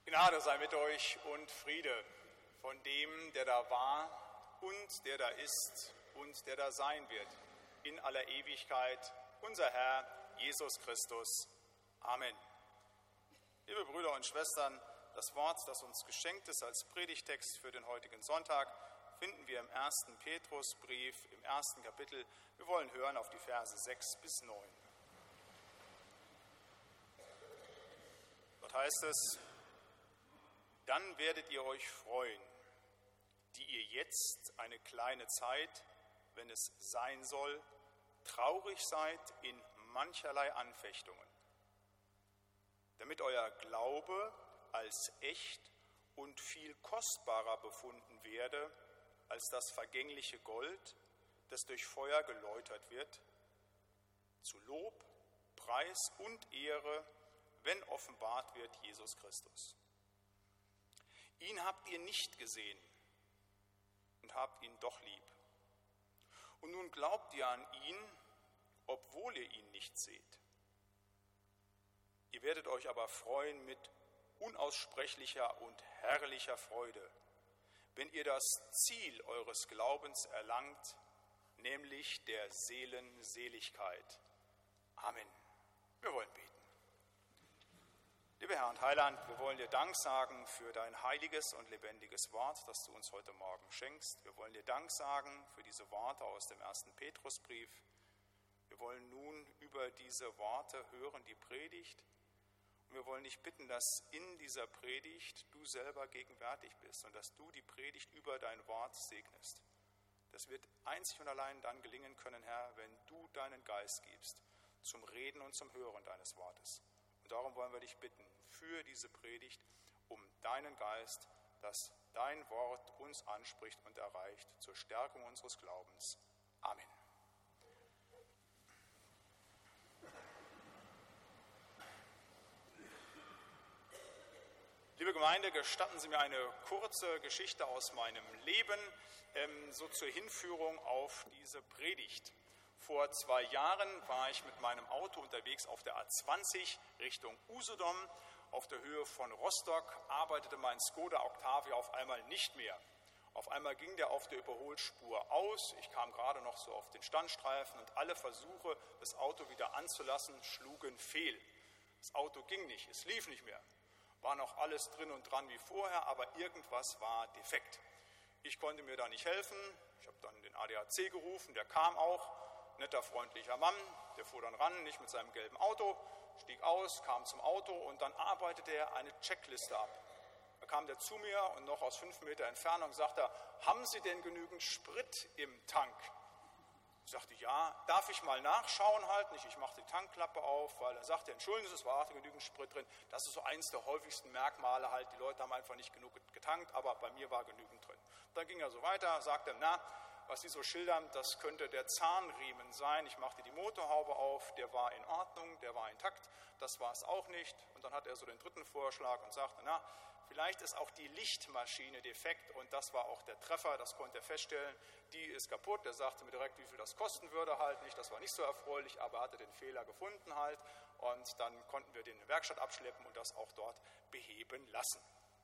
Gnade sei mit euch und Friede von dem, der da war und der da ist und der da sein wird, in aller Ewigkeit, unser Herr Jesus Christus. Amen. Liebe Brüder und Schwestern, das Wort, das uns geschenkt ist als Predigtext für den heutigen Sonntag, finden wir im 1. Petrusbrief, im 1. Kapitel. Wir wollen hören auf die Verse 6 bis 9. Dort heißt es: Dann werdet ihr euch freuen, die ihr jetzt eine kleine Zeit, wenn es sein soll, traurig seid in mancherlei Anfechtungen, damit euer Glaube als echt und viel kostbarer befunden werde als das vergängliche Gold, das durch Feuer geläutert wird, zu Lob, Preis und Ehre, wenn offenbart wird Jesus Christus. Ihn habt ihr nicht gesehen und habt ihn doch lieb. Und nun glaubt ihr an ihn, obwohl ihr ihn nicht seht. Ihr werdet euch aber freuen mit unaussprechlicher und herrlicher Freude, wenn ihr das Ziel eures Glaubens erlangt, nämlich der Seelenseligkeit. Amen. Wir wollen beten. Lieber Herr und Heiland, wir wollen dir Dank sagen für dein heiliges und lebendiges Wort, das du uns heute Morgen schenkst. Wir wollen dir Dank sagen für diese Worte aus dem 1. Petrusbrief. Wir wollen nun über diese Worte hören, die Predigt. Und wir wollen dich bitten, dass in dieser Predigt du selber gegenwärtig bist und dass du die Predigt über dein Wort segnest. Das wird einzig und allein dann gelingen können, Herr, wenn du deinen Geist gibst zum Reden und zum Hören deines Wortes. Und darum wollen wir dich bitten, für diese Predigt, um deinen Geist, dass dein Wort uns anspricht und erreicht, zur Stärkung unseres Glaubens. Amen. Liebe Gemeinde, gestatten Sie mir eine kurze Geschichte aus meinem Leben, so zur Hinführung auf diese Predigt. Vor 2 Jahren war ich mit meinem Auto unterwegs auf der A20 Richtung Usedom. Auf der Höhe von Rostock arbeitete mein Skoda Octavia auf einmal nicht mehr. Auf einmal ging der auf der Überholspur aus. Ich kam gerade noch so auf den Standstreifen und alle Versuche, das Auto wieder anzulassen, schlugen fehl. Das Auto ging nicht, es lief nicht mehr. War noch alles drin und dran wie vorher, aber irgendwas war defekt. Ich konnte mir da nicht helfen. Ich habe dann den ADAC gerufen, der kam auch. Netter, freundlicher Mann, der fuhr dann ran, nicht mit seinem gelben Auto, stieg aus, kam zum Auto und dann arbeitete er eine Checkliste ab. Da kam der zu mir und noch aus 5 Meter Entfernung sagte er: Haben Sie denn genügend Sprit im Tank? Ich sagte: Ja. Darf ich mal nachschauen halt? Nicht, ich machte die Tankklappe auf, weil er sagte: Entschuldigen Sie, es war genügend Sprit drin. Das ist so eins der häufigsten Merkmale halt. Die Leute haben einfach nicht genug getankt, aber bei mir war genügend drin. Dann ging er so weiter, sagte: Na, was Sie so schildern, das könnte der Zahnriemen sein. Ich machte die Motorhaube auf, der war in Ordnung, der war intakt, das war es auch nicht. Und dann hat er so den 3. Vorschlag und sagte: Na, vielleicht ist auch die Lichtmaschine defekt und das war auch der Treffer, das konnte er feststellen. Die ist kaputt, er sagte mir direkt, wie viel das kosten würde halt nicht. Das war nicht so erfreulich, aber er hatte den Fehler gefunden halt. Und dann konnten wir den in die Werkstatt abschleppen und das auch dort beheben lassen.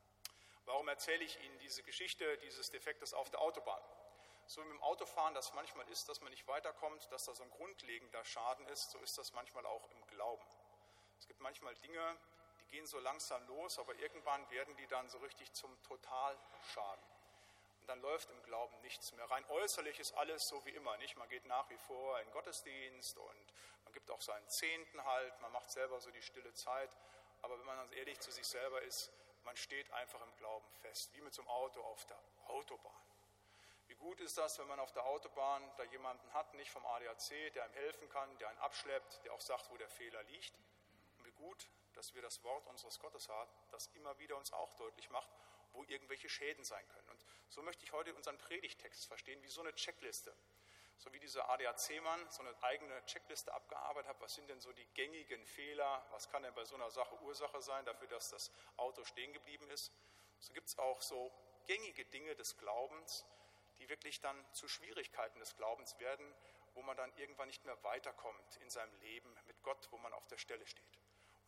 Warum erzähle ich Ihnen diese Geschichte dieses Defektes auf der Autobahn? So wie mit dem Autofahren das manchmal ist, dass man nicht weiterkommt, dass da so ein grundlegender Schaden ist, so ist das manchmal auch im Glauben. Es gibt manchmal Dinge, die gehen so langsam los, aber irgendwann werden die dann so richtig zum Totalschaden. Und dann läuft im Glauben nichts mehr. Rein äußerlich ist alles so wie immer, nicht? Man geht nach wie vor in den Gottesdienst und man gibt auch seinen Zehnten halt, man macht selber so die stille Zeit. Aber wenn man dann ehrlich zu sich selber ist, man steht einfach im Glauben fest, wie mit so einem Auto auf der Autobahn. Wie gut ist das, wenn man auf der Autobahn da jemanden hat, nicht vom ADAC, der einem helfen kann, der einen abschleppt, der auch sagt, wo der Fehler liegt. Und wie gut, dass wir das Wort unseres Gottes haben, das immer wieder uns auch deutlich macht, wo irgendwelche Schäden sein können. Und so möchte ich heute unseren Predigtext verstehen, wie so eine Checkliste. So wie dieser ADAC-Mann so eine eigene Checkliste abgearbeitet hat, was sind denn so die gängigen Fehler, was kann denn bei so einer Sache Ursache sein dafür, dass das Auto stehen geblieben ist. So gibt es auch so gängige Dinge des Glaubens, die wirklich dann zu Schwierigkeiten des Glaubens werden, wo man dann irgendwann nicht mehr weiterkommt in seinem Leben mit Gott, wo man auf der Stelle steht. Und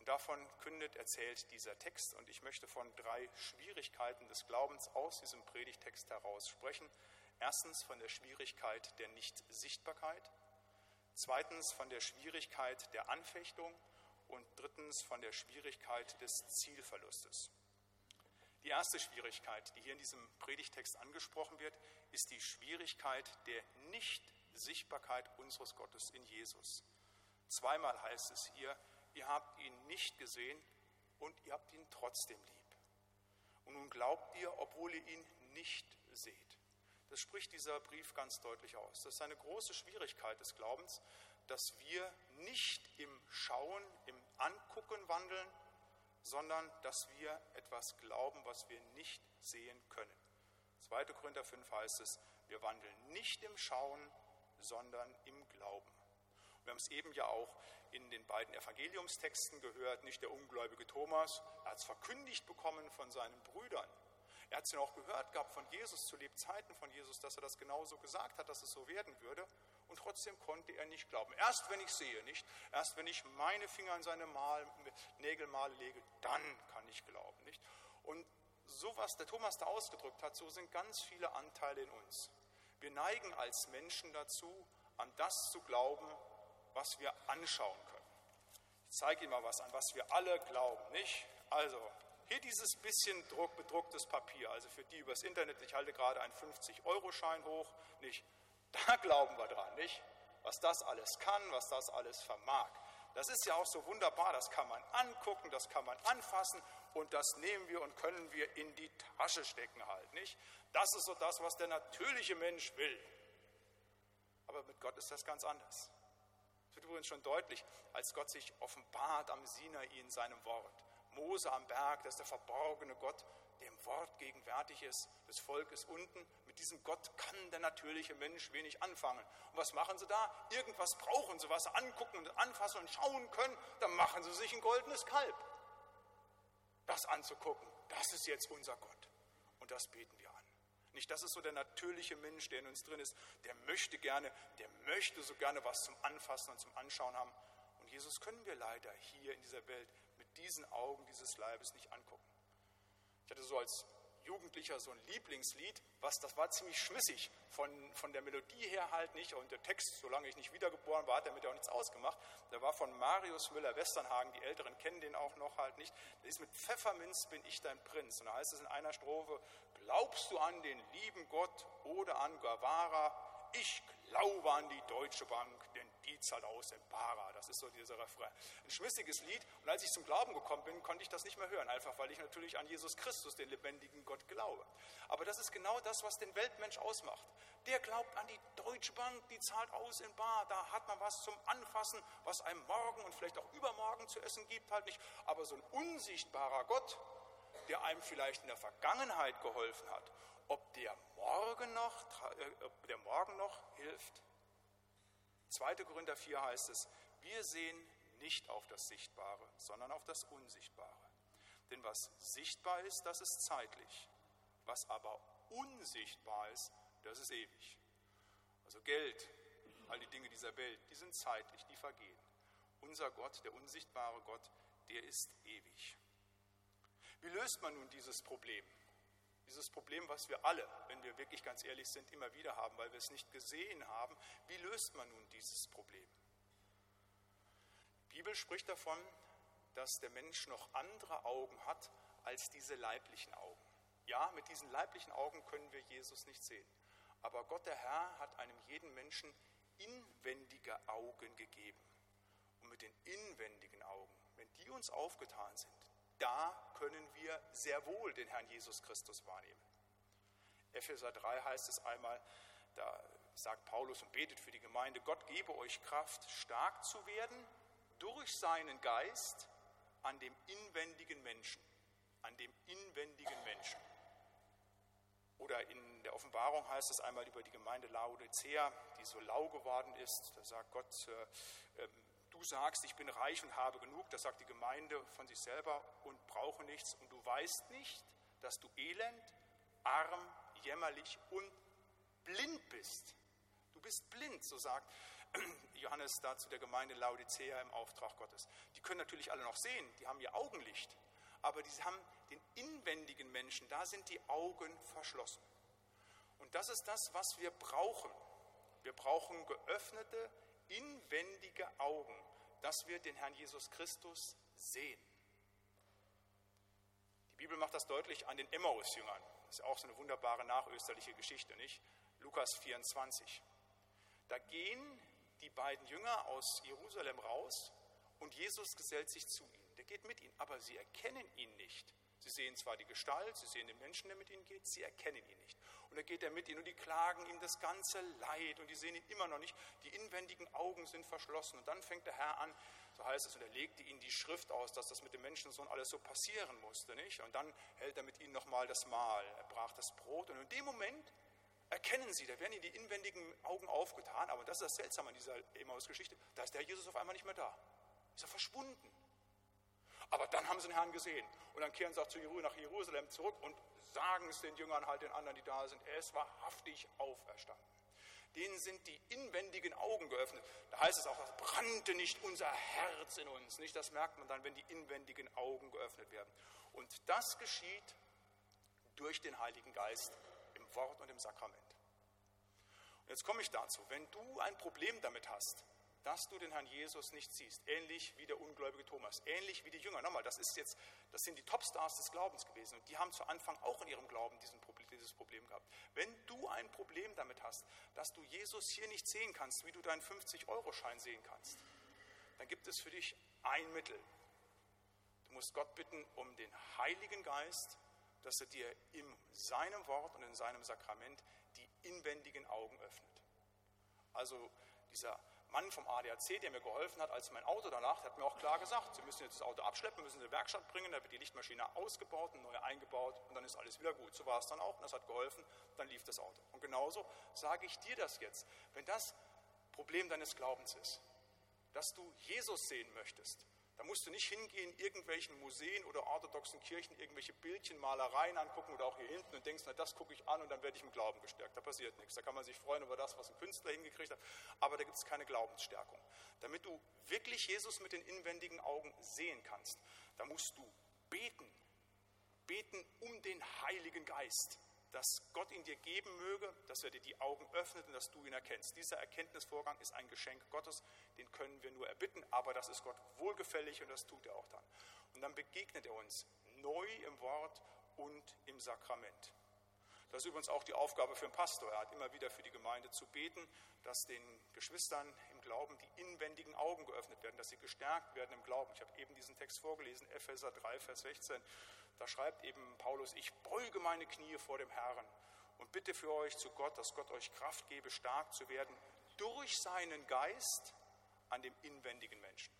davon erzählt dieser Text. Und ich möchte von 3 Schwierigkeiten des Glaubens aus diesem Predigtext heraus sprechen. Erstens von der Schwierigkeit der Nichtsichtbarkeit. Zweitens von der Schwierigkeit der Anfechtung. Und drittens von der Schwierigkeit des Zielverlustes. Die erste Schwierigkeit, die hier in diesem Predigtext angesprochen wird, ist die Schwierigkeit der Nichtsichtbarkeit unseres Gottes in Jesus. Zweimal heißt es hier, ihr habt ihn nicht gesehen und ihr habt ihn trotzdem lieb. Und nun glaubt ihr, obwohl ihr ihn nicht seht. Das spricht dieser Brief ganz deutlich aus. Das ist eine große Schwierigkeit des Glaubens, dass wir nicht im Schauen, im Angucken wandeln, sondern dass wir etwas glauben, was wir nicht sehen können. 2. Korinther 5 heißt es, wir wandeln nicht im Schauen, sondern im Glauben. Und wir haben es eben ja auch in den beiden Evangeliumstexten gehört, nicht der ungläubige Thomas, er hat es verkündigt bekommen von seinen Brüdern. Er hat es ja auch gehört gehabt von Jesus, zu Lebzeiten von Jesus, dass er das genauso gesagt hat, dass es so werden würde. Und trotzdem konnte er nicht glauben. Erst wenn ich sehe, nicht? Erst wenn ich meine Finger in seine Nägelmale lege, dann kann ich glauben, nicht? Und so was der Thomas da ausgedrückt hat, so sind ganz viele Anteile in uns. Wir neigen als Menschen dazu, an das zu glauben, was wir anschauen können. Ich zeige Ihnen mal was an, was wir alle glauben, nicht? Also, hier dieses bisschen bedrucktes Papier, also für die übers Internet, ich halte gerade einen 50-Euro-Schein hoch, nicht? Da glauben wir dran, nicht? Was das alles kann, was das alles vermag. Das ist ja auch so wunderbar, das kann man angucken, das kann man anfassen und das nehmen wir und können wir in die Tasche stecken halt, nicht? Das ist so das, was der natürliche Mensch will. Aber mit Gott ist das ganz anders. Es wird übrigens schon deutlich, als Gott sich offenbart am Sinai in seinem Wort. Mose am Berg, das ist der verborgene Gott, der im Wort gegenwärtig ist, das Volk ist unten. Mit diesem Gott kann der natürliche Mensch wenig anfangen. Und was machen sie da? Irgendwas brauchen sie, was sie angucken und anfassen und schauen können. Dann machen sie sich ein goldenes Kalb. Das anzugucken, das ist jetzt unser Gott. Und das beten wir an. Nicht, das ist so der natürliche Mensch, der in uns drin ist. Der möchte so gerne was zum Anfassen und zum Anschauen haben. Und Jesus können wir leider hier in dieser Welt mit diesen Augen dieses Leibes nicht angucken. Ich hatte so als Jugendlicher so ein Lieblingslied, das war ziemlich schmissig, von der Melodie her halt nicht, und der Text, solange ich nicht wiedergeboren war, hat damit auch nichts ausgemacht. Der war von Marius Müller-Westernhagen, die Älteren kennen den auch noch halt nicht. Der ist mit Pfefferminz bin ich dein Prinz. Und da heißt es in einer Strophe, glaubst du an den lieben Gott oder an Guevara? Ich glaube an die Deutsche Bank, denn die zahlt aus in Bara. Das ist so dieser Refrain. Ein schmissiges Lied. Und als ich zum Glauben gekommen bin, konnte ich das nicht mehr hören. Einfach, weil ich natürlich an Jesus Christus, den lebendigen Gott, glaube. Aber das ist genau das, was den Weltmensch ausmacht. Der glaubt an die Deutsche Bank, die zahlt aus in Bar. Da hat man was zum Anfassen, was einem morgen und vielleicht auch übermorgen zu essen gibt, halt nicht. Aber so ein unsichtbarer Gott, der einem vielleicht in der Vergangenheit geholfen hat, ob der morgen noch hilft. 2. Korinther 4 heißt es, wir sehen nicht auf das Sichtbare, sondern auf das Unsichtbare. Denn was sichtbar ist, das ist zeitlich. Was aber unsichtbar ist, das ist ewig. Also Geld, all die Dinge dieser Welt, die sind zeitlich, die vergehen. Unser Gott, der unsichtbare Gott, der ist ewig. Wie löst man nun dieses Problem? Dieses Problem, was wir alle, wenn wir wirklich ganz ehrlich sind, immer wieder haben, weil wir es nicht gesehen haben. Wie löst man nun dieses Problem? Die Bibel spricht davon, dass der Mensch noch andere Augen hat als diese leiblichen Augen. Ja, mit diesen leiblichen Augen können wir Jesus nicht sehen. Aber Gott, der Herr, hat einem jeden Menschen inwendige Augen gegeben. Und mit den inwendigen Augen, wenn die uns aufgetan sind, da können wir sehr wohl den Herrn Jesus Christus wahrnehmen. Epheser 3 heißt es einmal, da sagt Paulus und betet für die Gemeinde, Gott gebe euch Kraft, stark zu werden durch seinen Geist an dem inwendigen Menschen. An dem inwendigen Menschen. Oder in der Offenbarung heißt es einmal über die Gemeinde Laodicea, die so lau geworden ist. Da sagt Gott, du sagst, ich bin reich und habe genug, das sagt die Gemeinde von sich selber und brauche nichts. Und du weißt nicht, dass du elend, arm, jämmerlich und blind bist. Du bist blind, so sagt Johannes da zu der Gemeinde Laodicea im Auftrag Gottes. Die können natürlich alle noch sehen, die haben ihr Augenlicht, aber die haben den inwendigen Menschen, da sind die Augen verschlossen. Und das ist das, was wir brauchen. Wir brauchen geöffnete, inwendige Augen, dass wir den Herrn Jesus Christus sehen. Die Bibel macht das deutlich an den Emmaus-Jüngern. Das ist ja auch so eine wunderbare nachösterliche Geschichte, nicht? Lukas 24. Da gehen die beiden Jünger aus Jerusalem raus und Jesus gesellt sich zu ihnen. Der geht mit ihnen, aber sie erkennen ihn nicht. Sie sehen zwar die Gestalt, sie sehen den Menschen, der mit ihnen geht, sie erkennen ihn nicht. Und dann geht er mit ihnen und die klagen ihm das ganze Leid und die sehen ihn immer noch nicht. Die inwendigen Augen sind verschlossen. Und dann fängt der Herr an, so heißt es, und er legte ihnen die Schrift aus, dass das mit dem Menschensohn alles so passieren musste, nicht? Und dann hält er mit ihnen nochmal das Mahl. Er brach das Brot und in dem Moment erkennen sie, da werden ihnen die inwendigen Augen aufgetan. Aber das ist das Seltsame an dieser Emmaus-Geschichte, da ist der Herr Jesus auf einmal nicht mehr da. Ist er verschwunden. Aber dann haben sie den Herrn gesehen. Und dann kehren sie auch nach Jerusalem zurück und sagen es den Jüngern, halt den anderen, die da sind. Er ist wahrhaftig auferstanden. Denen sind die inwendigen Augen geöffnet. Da heißt es auch, das brannte nicht unser Herz in uns. Nicht? Das merkt man dann, wenn die inwendigen Augen geöffnet werden. Und das geschieht durch den Heiligen Geist im Wort und im Sakrament. Und jetzt komme ich dazu. Wenn du ein Problem damit hast, dass du den Herrn Jesus nicht siehst, ähnlich wie der ungläubige Thomas, ähnlich wie die Jünger. Nochmal, das sind die Topstars des Glaubens gewesen und die haben zu Anfang auch in ihrem Glauben dieses Problem gehabt. Wenn du ein Problem damit hast, dass du Jesus hier nicht sehen kannst, wie du deinen 50-Euro-Schein sehen kannst, dann gibt es für dich ein Mittel. Du musst Gott bitten um den Heiligen Geist, dass er dir in seinem Wort und in seinem Sakrament die inwendigen Augen öffnet. Also dieser Mann vom ADAC, der mir geholfen hat, als mein Auto danach, hat mir auch klar gesagt, Sie müssen jetzt das Auto abschleppen, müssen Sie in die Werkstatt bringen, da wird die Lichtmaschine ausgebaut, eine neue eingebaut und dann ist alles wieder gut. So war es dann auch und das hat geholfen, dann lief das Auto. Und genauso sage ich dir das jetzt, wenn das Problem deines Glaubens ist, dass du Jesus sehen möchtest, da musst du nicht hingehen, in irgendwelchen Museen oder orthodoxen Kirchen irgendwelche Bildchen, Malereien angucken oder auch hier hinten und denkst, na, das gucke ich an und dann werde ich im Glauben gestärkt. Da passiert nichts. Da kann man sich freuen über das, was ein Künstler hingekriegt hat, aber da gibt es keine Glaubensstärkung. Damit du wirklich Jesus mit den inwendigen Augen sehen kannst, da musst du beten. Beten um den Heiligen Geist, dass Gott ihn dir geben möge, dass er dir die Augen öffnet und dass du ihn erkennst. Dieser Erkenntnisvorgang ist ein Geschenk Gottes, den können wir nur erbitten, aber das ist Gott wohlgefällig und das tut er auch dann. Und dann begegnet er uns neu im Wort und im Sakrament. Das ist übrigens auch die Aufgabe für den Pastor. Er hat immer wieder für die Gemeinde zu beten, dass den Geschwistern im Glauben die inwendigen Augen geöffnet werden, dass sie gestärkt werden im Glauben. Ich habe eben diesen Text vorgelesen, Epheser 3, Vers 16. Da schreibt eben Paulus, ich beuge meine Knie vor dem Herrn und bitte für euch zu Gott, dass Gott euch Kraft gebe, stark zu werden durch seinen Geist an dem inwendigen Menschen.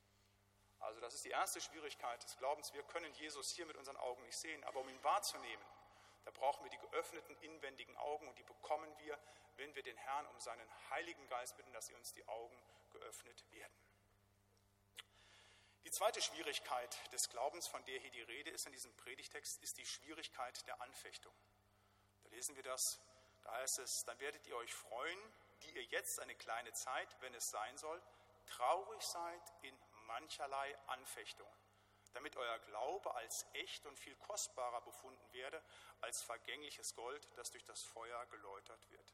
Also das ist die erste Schwierigkeit des Glaubens. Wir können Jesus hier mit unseren Augen nicht sehen, aber um ihn wahrzunehmen, da brauchen wir die geöffneten inwendigen Augen und die bekommen wir, wenn wir den Herrn um seinen Heiligen Geist bitten, dass sie uns die Augen geöffnet werden. Die zweite Schwierigkeit des Glaubens, von der hier die Rede ist in diesem Predigtext, ist die Schwierigkeit der Anfechtung. Da lesen wir das, da heißt es, dann werdet ihr euch freuen, die ihr jetzt eine kleine Zeit, wenn es sein soll, traurig seid in mancherlei Anfechtungen, damit euer Glaube als echt und viel kostbarer befunden werde als vergängliches Gold, das durch das Feuer geläutert wird.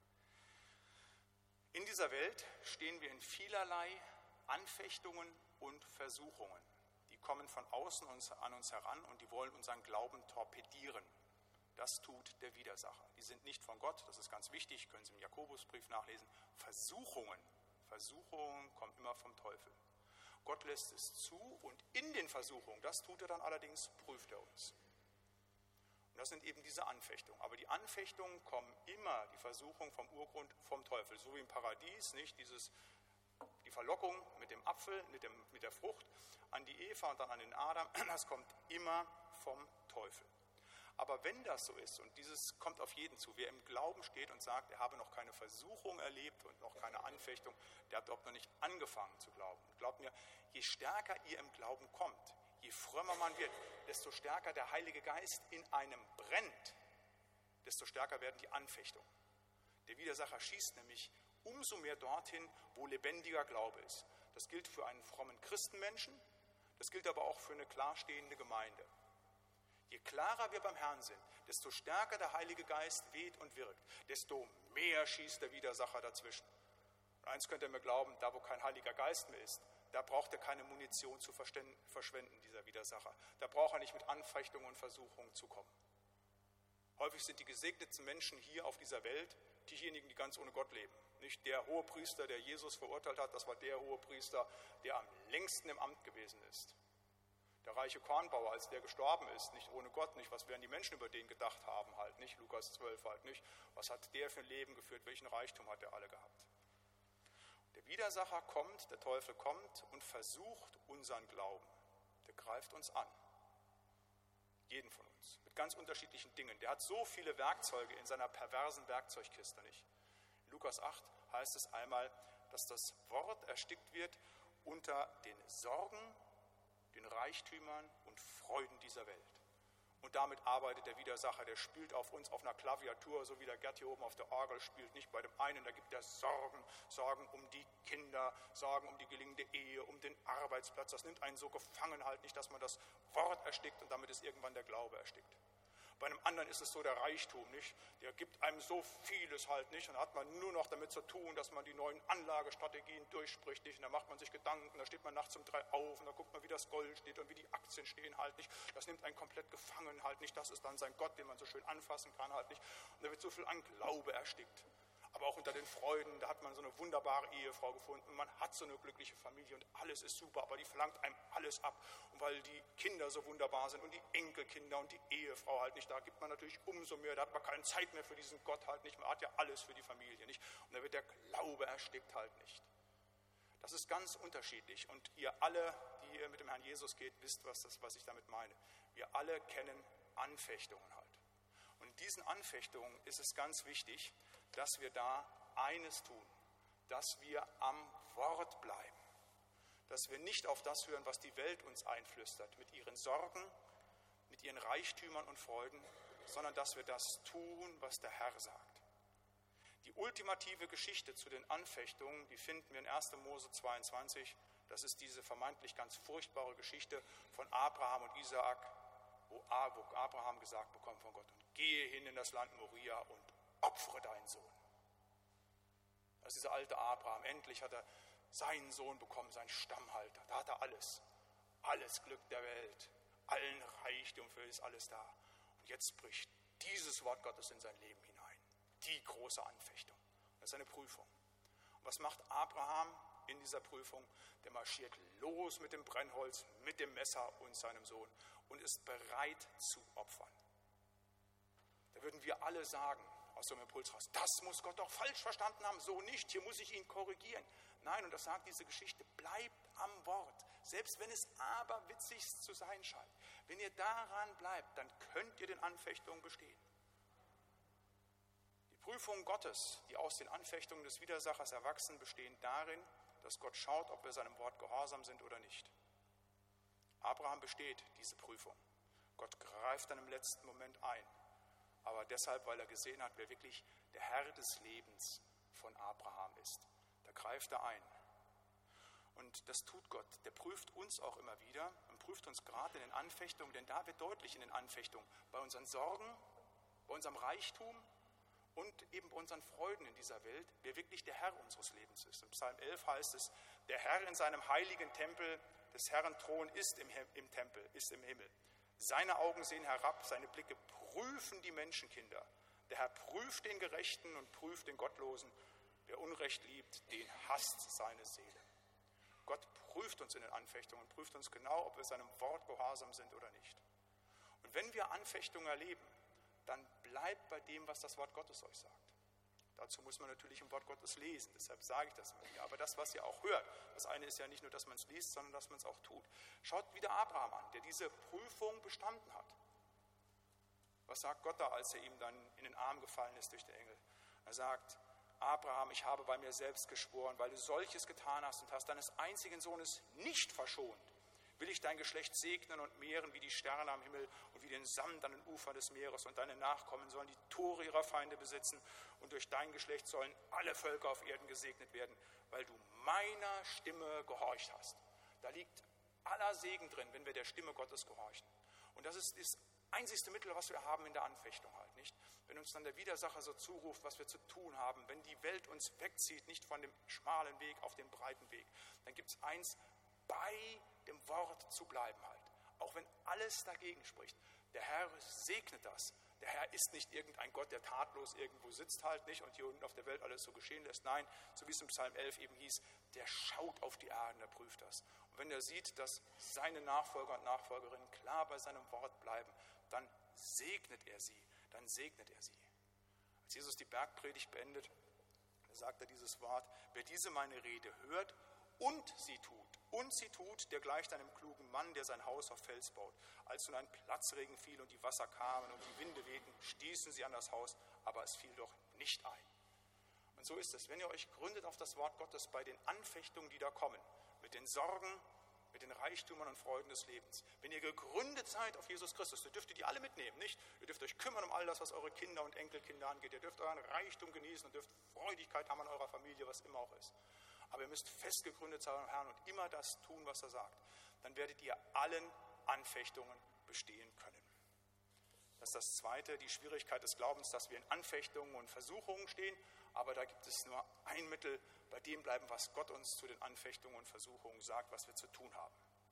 In dieser Welt stehen wir in vielerlei Anfechtungen und Versuchungen. Die kommen von außen an uns heran und die wollen unseren Glauben torpedieren. Das tut der Widersacher. Die sind nicht von Gott, das ist ganz wichtig, können Sie im Jakobusbrief nachlesen. Versuchungen kommen immer vom Teufel. Gott lässt es zu und in den Versuchungen, das tut er dann allerdings, prüft er uns. Und das sind eben diese Anfechtungen. Aber die Anfechtungen kommen immer, die Versuchung vom Urgrund, vom Teufel. So wie im Paradies, nicht? Die Verlockung mit dem Apfel, mit der Frucht an die Eva und dann an den Adam, das kommt immer vom Teufel. Aber wenn das so ist, und dieses kommt auf jeden zu, wer im Glauben steht und sagt, er habe noch keine Versuchung erlebt und noch keine Anfechtung, der hat überhaupt noch nicht angefangen zu glauben. Und glaubt mir, je stärker ihr im Glauben kommt, je frömmer man wird, desto stärker der Heilige Geist in einem brennt, desto stärker werden die Anfechtungen. Der Widersacher schießt nämlich umso mehr dorthin, wo lebendiger Glaube ist. Das gilt für einen frommen Christenmenschen, das gilt aber auch für eine klarstehende Gemeinde. Je klarer wir beim Herrn sind, desto stärker der Heilige Geist weht und wirkt, desto mehr schießt der Widersacher dazwischen. Und eins könnt ihr mir glauben, da wo kein Heiliger Geist mehr ist, da braucht er keine Munition zu verschwenden, dieser Widersacher. Da braucht er nicht mit Anfechtungen und Versuchungen zu kommen. Häufig sind die gesegneten Menschen hier auf dieser Welt diejenigen, die ganz ohne Gott leben. Nicht der Hohepriester, der Jesus verurteilt hat, das war der Hohepriester, der am längsten im Amt gewesen ist. Der reiche Kornbauer, als der gestorben ist, nicht ohne Gott, nicht, was werden die Menschen über den gedacht haben, halt nicht, Lukas 12 halt nicht, was hat der für ein Leben geführt, welchen Reichtum hat er alle gehabt. Der Widersacher kommt, der Teufel kommt und versucht unseren Glauben, der greift uns an, jeden von uns, mit ganz unterschiedlichen Dingen. Der hat so viele Werkzeuge in seiner perversen Werkzeugkiste, nicht? In Lukas 8 heißt es einmal, dass das Wort erstickt wird unter den Sorgen, den Reichtümern und Freuden dieser Welt. Und damit arbeitet der Widersacher, der spielt auf uns auf einer Klaviatur, so wie der Gerd hier oben auf der Orgel spielt. Nicht bei dem einen, da gibt er Sorgen, Sorgen um die Kinder, Sorgen um die gelingende Ehe, um den Arbeitsplatz. Das nimmt einen so gefangen halt nicht, dass man das Wort erstickt und damit ist irgendwann der Glaube erstickt. Bei einem anderen ist es so der Reichtum, nicht? Der gibt einem so vieles halt nicht und dann hat man nur noch damit zu tun, dass man die neuen Anlagestrategien durchspricht, nicht? Und dann macht man sich Gedanken, da steht man nachts um 3 auf und da guckt man, wie das Gold steht und wie die Aktien stehen halt nicht. Das nimmt einen komplett gefangen halt nicht. Das ist dann sein Gott, den man so schön anfassen kann halt nicht. Und da wird so viel an Glaube erstickt. Aber auch unter den Freuden, da hat man so eine wunderbare Ehefrau gefunden, man hat so eine glückliche Familie und alles ist super, aber die verlangt einem alles ab. Und weil die Kinder so wunderbar sind und die Enkelkinder und die Ehefrau halt nicht, da gibt man natürlich umso mehr, da hat man keine Zeit mehr für diesen Gott halt nicht, man hat ja alles für die Familie nicht. Und da wird der Glaube erstickt halt nicht. Das ist ganz unterschiedlich und ihr alle, die ihr mit dem Herrn Jesus geht, wisst, was ich damit meine. Wir alle kennen Anfechtungen halt. Und in diesen Anfechtungen ist es ganz wichtig, dass wir da eines tun, dass wir am Wort bleiben, dass wir nicht auf das hören, was die Welt uns einflüstert, mit ihren Sorgen, mit ihren Reichtümern und Freuden, sondern dass wir das tun, was der Herr sagt. Die ultimative Geschichte zu den Anfechtungen, die finden wir in 1. Mose 22, das ist diese vermeintlich ganz furchtbare Geschichte von Abraham und Isaak, wo Abraham gesagt bekommt von Gott, und gehe hin in das Land Moria und opfere deinen Sohn. Das ist dieser alte Abraham. Endlich hat er seinen Sohn bekommen, seinen Stammhalter. Da hat er alles. Alles Glück der Welt. Allen Reichtum für ist alles da. Und jetzt bricht dieses Wort Gottes in sein Leben hinein. Die große Anfechtung. Das ist eine Prüfung. Und was macht Abraham in dieser Prüfung? Der marschiert los mit dem Brennholz, mit dem Messer und seinem Sohn und ist bereit zu opfern. Da würden wir alle sagen, aus so einem Impuls raus, das muss Gott doch falsch verstanden haben, so nicht, hier muss ich ihn korrigieren. Nein, und das sagt diese Geschichte, bleibt am Wort, selbst wenn es aberwitzigst zu sein scheint. Wenn ihr daran bleibt, dann könnt ihr den Anfechtungen bestehen. Die Prüfungen Gottes, die aus den Anfechtungen des Widersachers erwachsen, bestehen darin, dass Gott schaut, ob wir seinem Wort gehorsam sind oder nicht. Abraham besteht diese Prüfung. Gott greift dann im letzten Moment ein. Aber deshalb, weil er gesehen hat, wer wirklich der Herr des Lebens von Abraham ist. Da greift er ein. Und das tut Gott. Der prüft uns auch immer wieder und prüft uns gerade in den Anfechtungen, denn da wird deutlich in den Anfechtungen, bei unseren Sorgen, bei unserem Reichtum und eben bei unseren Freuden in dieser Welt, wer wirklich der Herr unseres Lebens ist. Im Psalm 11 heißt es, der Herr in seinem heiligen Tempel, des Herrn Thron ist im Tempel, ist im Himmel. Seine Augen sehen herab, seine Blicke prüfen die Menschenkinder. Der Herr prüft den Gerechten und prüft den Gottlosen. Wer Unrecht liebt, den hasst seine Seele. Gott prüft uns in den Anfechtungen und prüft uns genau, ob wir seinem Wort gehorsam sind oder nicht. Und wenn wir Anfechtungen erleben, dann bleibt bei dem, was das Wort Gottes euch sagt. Dazu muss man natürlich im Wort Gottes lesen, deshalb sage ich das mal hier. Aber das, was ihr auch hört, das eine ist ja nicht nur, dass man es liest, sondern dass man es auch tut. Schaut wieder Abraham an, der diese Prüfung bestanden hat. Was sagt Gott da, als er ihm dann in den Arm gefallen ist durch den Engel? Er sagt, Abraham, ich habe bei mir selbst geschworen, weil du solches getan hast und hast deines einzigen Sohnes nicht verschont, Will ich dein Geschlecht segnen und mehren wie die Sterne am Himmel und wie den Sand an den Ufern des Meeres, und deine Nachkommen sollen die Tore ihrer Feinde besitzen, und durch dein Geschlecht sollen alle Völker auf Erden gesegnet werden, weil du meiner Stimme gehorcht hast. Da liegt aller Segen drin, wenn wir der Stimme Gottes gehorchen. Und das ist das einzigste Mittel, was wir haben in der Anfechtung halt, nicht? Wenn uns dann der Widersacher so zuruft, was wir zu tun haben, wenn die Welt uns wegzieht, nicht von dem schmalen Weg auf den breiten Weg, dann gibt es eins: bei dem Wort zu bleiben halt. Auch wenn alles dagegen spricht. Der Herr segnet das. Der Herr ist nicht irgendein Gott, der tatlos irgendwo sitzt halt, nicht, und hier unten auf der Welt alles so geschehen lässt. Nein, so wie es im Psalm 11 eben hieß, der schaut auf die Erde, der prüft das. Und wenn er sieht, dass seine Nachfolger und Nachfolgerinnen klar bei seinem Wort bleiben, dann segnet er sie. Dann segnet er sie. Als Jesus die Bergpredigt beendet, sagt er dieses Wort: Wer diese meine Rede hört und sie tut, der gleicht einem klugen Mann, der sein Haus auf Fels baut. Als nun ein Platzregen fiel und die Wasser kamen und die Winde wehten, stießen sie an das Haus, aber es fiel doch nicht ein. Und so ist es, wenn ihr euch gründet auf das Wort Gottes bei den Anfechtungen, die da kommen, mit den Sorgen, mit den Reichtümern und Freuden des Lebens. Wenn ihr gegründet seid auf Jesus Christus, dann dürft ihr die alle mitnehmen, nicht? Ihr dürft euch kümmern um all das, was eure Kinder und Enkelkinder angeht. Ihr dürft euren Reichtum genießen und dürft Freudigkeit haben an eurer Familie, was immer auch ist. Aber ihr müsst fest gegründet sein am Herrn und immer das tun, was er sagt. Dann werdet ihr allen Anfechtungen bestehen können. Das ist das Zweite, die Schwierigkeit des Glaubens, dass wir in Anfechtungen und Versuchungen stehen. Aber da gibt es nur ein Mittel, bei dem bleiben, was Gott uns zu den Anfechtungen und Versuchungen sagt, was wir zu tun haben.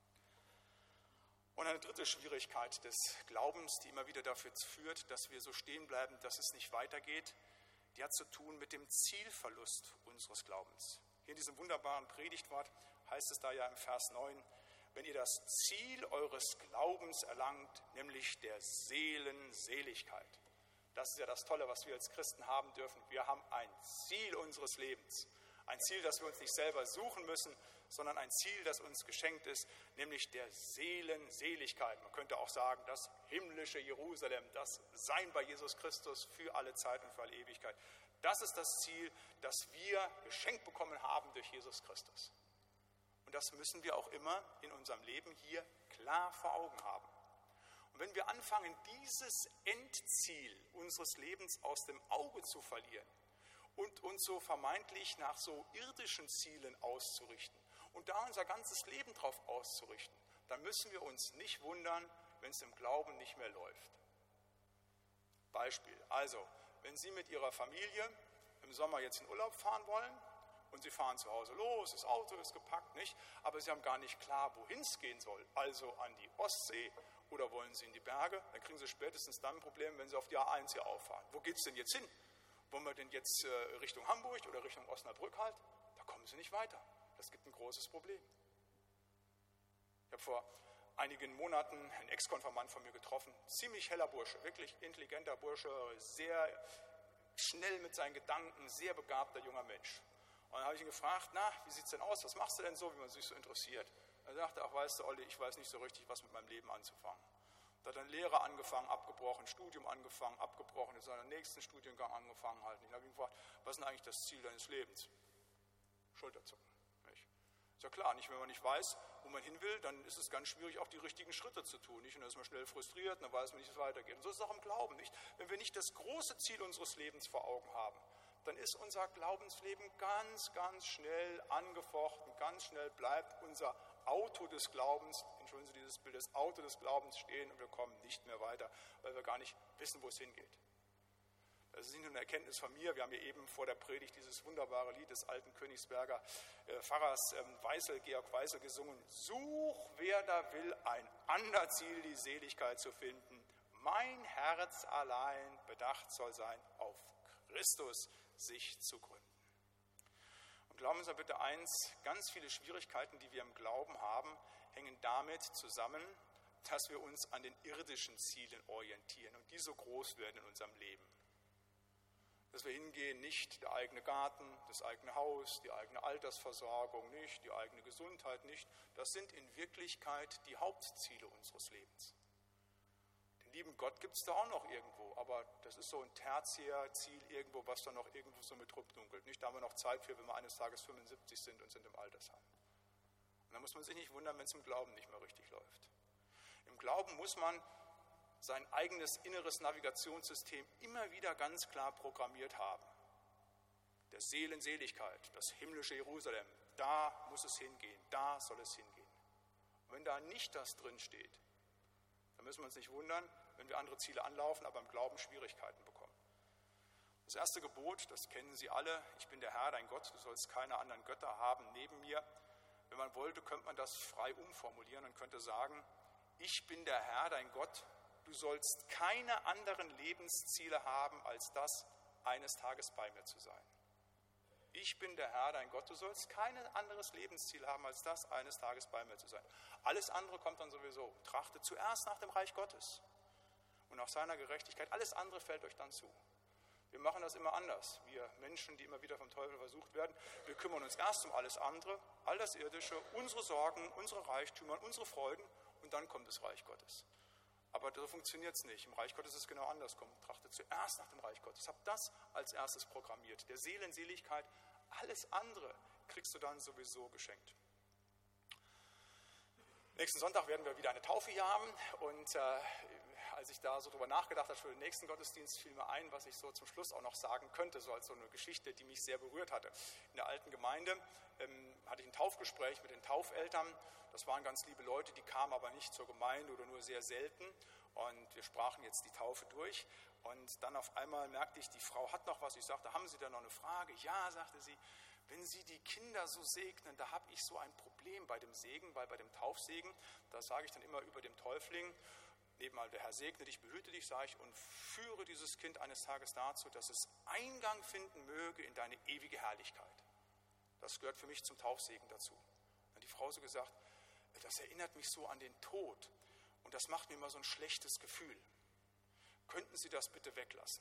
Und eine dritte Schwierigkeit des Glaubens, die immer wieder dafür führt, dass wir so stehen bleiben, dass es nicht weitergeht, die hat zu tun mit dem Zielverlust unseres Glaubens. Hier in diesem wunderbaren Predigtwort heißt es da ja im Vers 9: Wenn ihr das Ziel eures Glaubens erlangt, nämlich der Seelenseligkeit. Das ist ja das Tolle, was wir als Christen haben dürfen. Wir haben ein Ziel unseres Lebens. Ein Ziel, das wir uns nicht selber suchen müssen, sondern ein Ziel, das uns geschenkt ist, nämlich der Seelenseligkeit. Man könnte auch sagen, das himmlische Jerusalem, das Sein bei Jesus Christus für alle Zeit und für alle Ewigkeit. Das ist das Ziel, das wir geschenkt bekommen haben durch Jesus Christus. Und das müssen wir auch immer in unserem Leben hier klar vor Augen haben. Und wenn wir anfangen, dieses Endziel unseres Lebens aus dem Auge zu verlieren und uns so vermeintlich nach so irdischen Zielen auszurichten und da unser ganzes Leben drauf auszurichten, dann müssen wir uns nicht wundern, wenn es im Glauben nicht mehr läuft. Beispiel: Also, wenn Sie mit Ihrer Familie im Sommer jetzt in Urlaub fahren wollen und Sie fahren zu Hause los, das Auto ist gepackt, nicht? Aber Sie haben gar nicht klar, wohin es gehen soll, also an die Ostsee oder wollen Sie in die Berge, dann kriegen Sie spätestens dann ein Problem, wenn Sie auf die A1 hier auffahren. Wo geht es denn jetzt hin? Wollen wir denn jetzt Richtung Hamburg oder Richtung Osnabrück halt? Da kommen Sie nicht weiter. Das gibt ein großes Problem. Ich habe vor einigen Monaten einen Ex-Konfirmand von mir getroffen, ziemlich heller Bursche, wirklich intelligenter Bursche, sehr schnell mit seinen Gedanken, sehr begabter junger Mensch. Und dann habe ich ihn gefragt: Na, wie sieht es denn aus, was machst du denn so, wie man sich so interessiert? Er sagte: Ach, weißt du, Olli, ich weiß nicht so richtig, was mit meinem Leben anzufangen. Da hat eine Lehre angefangen, abgebrochen, Studium angefangen, abgebrochen, jetzt hat er den nächsten Studiengang angefangen. Halt. Ich habe ihn gefragt: Was ist denn eigentlich das Ziel deines Lebens? Schulterzucken. Nicht? Ist ja klar, nicht, wenn man nicht weiß, wo man hin will, dann ist es ganz schwierig, auch die richtigen Schritte zu tun. Nicht? Und dann ist man schnell frustriert und dann weiß man nicht, wie es weitergeht. Und so ist es auch im Glauben. Nicht? Wenn wir nicht das große Ziel unseres Lebens vor Augen haben, dann ist unser Glaubensleben ganz, ganz schnell angefochten, ganz schnell bleibt unser Auto des Glaubens, entschuldigen Sie dieses Bild, das Auto des Glaubens stehen und wir kommen nicht mehr weiter, weil wir gar nicht wissen, wo es hingeht. Das ist nicht nur eine Erkenntnis von mir. Wir haben hier eben vor der Predigt dieses wunderbare Lied des alten Königsberger Pfarrers Georg Weißel gesungen: Such, wer da will, ein ander Ziel, die Seligkeit zu finden. Mein Herz allein bedacht soll sein, auf Christus sich zu gründen. Und glauben Sie bitte eins: Ganz viele Schwierigkeiten, die wir im Glauben haben, hängen damit zusammen, dass wir uns an den irdischen Zielen orientieren und die so groß werden in unserem Leben. Dass wir hingehen, nicht der eigene Garten, das eigene Haus, die eigene Altersversorgung nicht, die eigene Gesundheit nicht. Das sind in Wirklichkeit die Hauptziele unseres Lebens. Den lieben Gott gibt es da auch noch irgendwo, aber das ist so ein Tertiärziel irgendwo, was da noch irgendwo so mit rumdunkelt. Nicht, da haben wir noch Zeit für, wenn wir eines Tages 75 sind und sind im Altersheim. Und da muss man sich nicht wundern, wenn es im Glauben nicht mehr richtig läuft. Im Glauben muss man sein eigenes inneres Navigationssystem immer wieder ganz klar programmiert haben. Der Seelenseligkeit, das himmlische Jerusalem, da muss es hingehen, da soll es hingehen. Und wenn da nicht das drin steht, dann müssen wir uns nicht wundern, wenn wir andere Ziele anlaufen, aber im Glauben Schwierigkeiten bekommen. Das erste Gebot, das kennen Sie alle, ich bin der Herr, dein Gott, du sollst keine anderen Götter haben neben mir. Wenn man wollte, könnte man das frei umformulieren und könnte sagen, ich bin der Herr, dein Gott, du sollst keine anderen Lebensziele haben, als das, eines Tages bei mir zu sein. Ich bin der Herr, dein Gott, du sollst kein anderes Lebensziel haben, als das, eines Tages bei mir zu sein. Alles andere kommt dann sowieso. Trachtet zuerst nach dem Reich Gottes und nach seiner Gerechtigkeit. Alles andere fällt euch dann zu. Wir machen das immer anders. Wir Menschen, die immer wieder vom Teufel versucht werden, wir kümmern uns erst um alles andere, all das Irdische, unsere Sorgen, unsere Reichtümer, unsere Freuden und dann kommt das Reich Gottes. Aber so funktioniert es nicht. Im Reich Gottes ist es genau andersrum. Trachtet zuerst nach dem Reich Gottes. Habt das als erstes programmiert. Der Seelenseligkeit, alles andere kriegst du dann sowieso geschenkt. Nächsten Sonntag werden wir wieder eine Taufe hier haben. Und als ich da so drüber nachgedacht habe für den nächsten Gottesdienst, fiel mir ein, was ich so zum Schluss auch noch sagen könnte, so als so eine Geschichte, die mich sehr berührt hatte. In der alten Gemeinde hatte ich ein Taufgespräch mit den Taufeltern. Das waren ganz liebe Leute, die kamen aber nicht zur Gemeinde oder nur sehr selten. Und wir sprachen jetzt die Taufe durch. Und dann auf einmal merkte ich, die Frau hat noch was. Ich sagte, haben Sie da noch eine Frage? Ja, sagte sie, wenn Sie die Kinder so segnen, da habe ich so ein Problem bei dem Segen, weil bei dem Taufsegen, da sage ich dann immer über dem Täufling, nebenmal, der Herr segne dich, behüte dich, sage ich, und führe dieses Kind eines Tages dazu, dass es Eingang finden möge in deine ewige Herrlichkeit. Das gehört für mich zum Taufsegen dazu. Dann hat die Frau so gesagt, das erinnert mich so an den Tod und das macht mir immer so ein schlechtes Gefühl. Könnten Sie das bitte weglassen?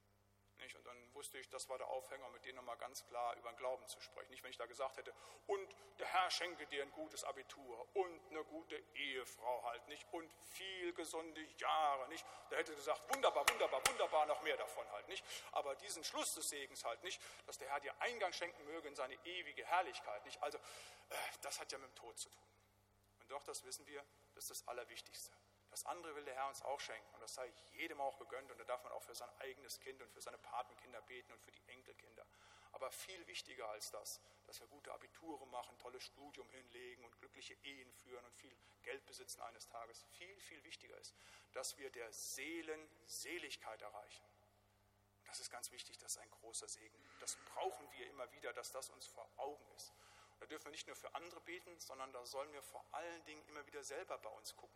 Und dann wusste ich, das war der Aufhänger, mit denen nochmal ganz klar über den Glauben zu sprechen. Nicht, wenn ich da gesagt hätte, und der Herr schenke dir ein gutes Abitur und eine gute Ehefrau halt, nicht, und viel gesunde Jahre, nicht. Da hätte gesagt, wunderbar, wunderbar, wunderbar, noch mehr davon halt, nicht. Aber diesen Schluss des Segens halt nicht, dass der Herr dir Eingang schenken möge in seine ewige Herrlichkeit, nicht. Also, das hat ja mit dem Tod zu tun. Und doch, das wissen wir, das ist das Allerwichtigste. Das andere will der Herr uns auch schenken und das sei jedem auch gegönnt und da darf man auch für sein eigenes Kind und für seine Patenkinder beten und für die Enkelkinder. Aber viel wichtiger als das, dass wir gute Abiture machen, tolles Studium hinlegen und glückliche Ehen führen und viel Geld besitzen eines Tages. Viel, viel wichtiger ist, dass wir der Seelenseligkeit erreichen. Und das ist ganz wichtig, das ist ein großer Segen. Das brauchen wir immer wieder, dass das uns vor Augen ist. Da dürfen wir nicht nur für andere beten, sondern da sollen wir vor allen Dingen immer wieder selber bei uns gucken.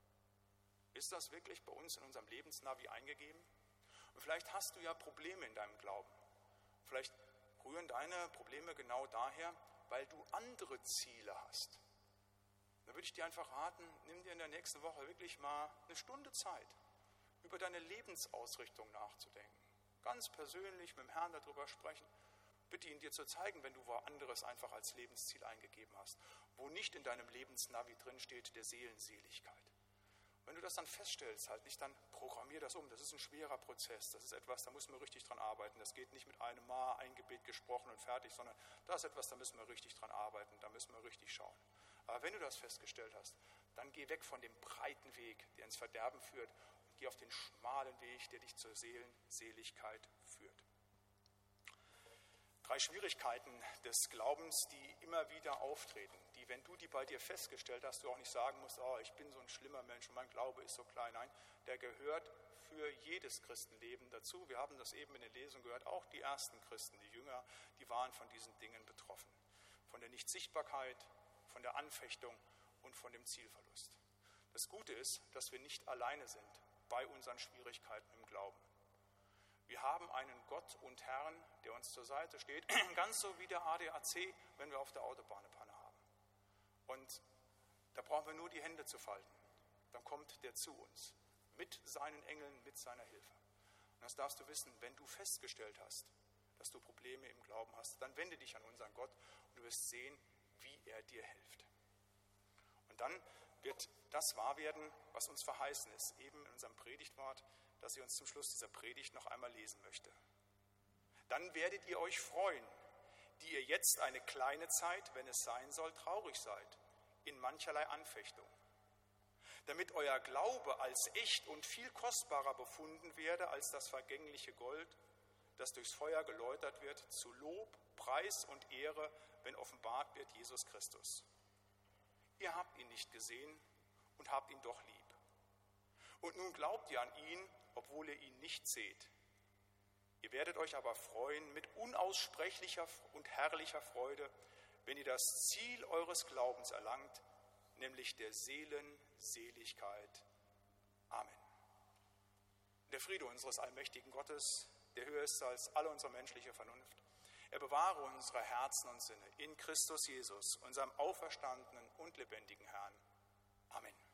Ist das wirklich bei uns in unserem Lebensnavi eingegeben? Und vielleicht hast du ja Probleme in deinem Glauben. Vielleicht rühren deine Probleme genau daher, weil du andere Ziele hast. Da würde ich dir einfach raten, nimm dir in der nächsten Woche wirklich mal eine Stunde Zeit, über deine Lebensausrichtung nachzudenken. Ganz persönlich mit dem Herrn darüber sprechen. Bitte ihn dir zu zeigen, wenn du wo anderes einfach als Lebensziel eingegeben hast, wo nicht in deinem Lebensnavi drinsteht der Seelenseligkeit. Wenn du das dann feststellst, halt nicht, dann programmier das um. Das ist ein schwerer Prozess. Das ist etwas, da müssen wir richtig dran arbeiten. Das geht nicht mit einem Mal, ein Gebet gesprochen und fertig, sondern das ist etwas, da müssen wir richtig dran arbeiten. Da müssen wir richtig schauen. Aber wenn du das festgestellt hast, dann geh weg von dem breiten Weg, der ins Verderben führt, und geh auf den schmalen Weg, der dich zur Seelenseligkeit führt. 3 Schwierigkeiten des Glaubens, die immer wieder auftreten, die, wenn du die bei dir festgestellt hast, du auch nicht sagen musst, oh, ich bin so ein schlimmer Mensch und mein Glaube ist so klein. Nein, der gehört für jedes Christenleben dazu. Wir haben das eben in den Lesungen gehört, auch die ersten Christen, die Jünger, die waren von diesen Dingen betroffen. Von der Nichtsichtbarkeit, von der Anfechtung und von dem Zielverlust. Das Gute ist, dass wir nicht alleine sind bei unseren Schwierigkeiten im Glauben. Wir haben einen Gott und Herrn, der uns zur Seite steht, ganz so wie der ADAC, wenn wir auf der Autobahn eine Panne haben. Und da brauchen wir nur die Hände zu falten. Dann kommt der zu uns, mit seinen Engeln, mit seiner Hilfe. Und das darfst du wissen, wenn du festgestellt hast, dass du Probleme im Glauben hast, dann wende dich an unseren Gott und du wirst sehen, wie er dir hilft. Und dann wird das wahr werden, was uns verheißen ist, eben in unserem Predigtwort, das ich uns zum Schluss dieser Predigt noch einmal lesen möchte. Dann werdet ihr euch freuen, die ihr jetzt eine kleine Zeit, wenn es sein soll, traurig seid. in mancherlei Anfechtung, damit euer Glaube als echt und viel kostbarer befunden werde als das vergängliche Gold, das durchs Feuer geläutert wird, zu Lob, Preis und Ehre, wenn offenbart wird Jesus Christus. Ihr habt ihn nicht gesehen und habt ihn doch lieb. Und nun glaubt ihr an ihn, obwohl ihr ihn nicht seht. Ihr werdet euch aber freuen mit unaussprechlicher und herrlicher Freude, wenn ihr das Ziel eures Glaubens erlangt, nämlich der Seelenseligkeit. Amen. Der Friede unseres allmächtigen Gottes, der höher ist als alle unsere menschliche Vernunft, er bewahre unsere Herzen und Sinne in Christus Jesus, unserem auferstandenen und lebendigen Herrn. Amen.